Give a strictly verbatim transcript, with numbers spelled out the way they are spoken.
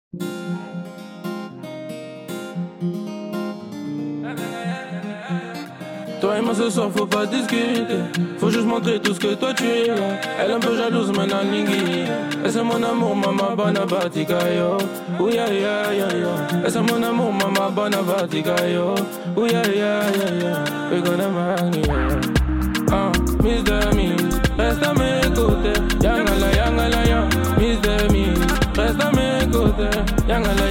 Toi et moi ce soir faut pas discuter, faut juste montrer tout ce que toi tu es. Elle un peu jalouse maintenant lingui. Et c'est mon amour maman bona batika yo. Ouh ya ya ya ya. Et c'est mon amour maman bona batika yo. Ouh ya ya ya ya. We gonna marry ya. Ah, Miss Demise, reste à mes côtés. Yangala yangala ya. Miss Demise, reste à mes côtés. Yangala